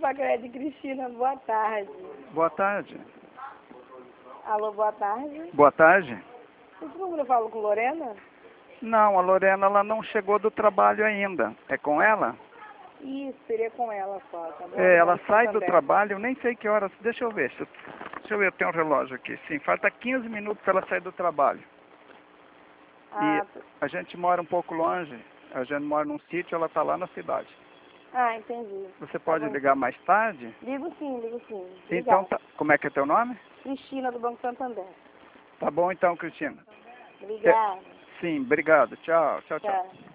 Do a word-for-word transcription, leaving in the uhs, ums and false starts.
Pacrede, Cristina, boa tarde. Boa tarde. Alô, boa tarde. Boa tarde. Esse número falo com Lorena? Não, a Lorena ela não chegou do trabalho ainda. É com ela? Isso, seria com ela só, tá bom? É, ela Vamos sai do Santander. trabalho, nem sei que horas. Deixa eu ver. Deixa eu, deixa eu ver, eu tenho um relógio aqui. Sim, falta quinze minutos para ela sair do trabalho. Ah, E a gente mora um pouco longe. A gente mora num sítio, ela está lá na cidade. ah, entendi. Você Tá pode bom. ligar mais tarde? Ligo sim, ligo sim. Então, Obrigada. tá. Como é que é teu nome? Cristina, do Banco Santander. Tá bom então, Cristina. Obrigada. Sim, obrigado. Tchau, tchau, tchau. Tchau.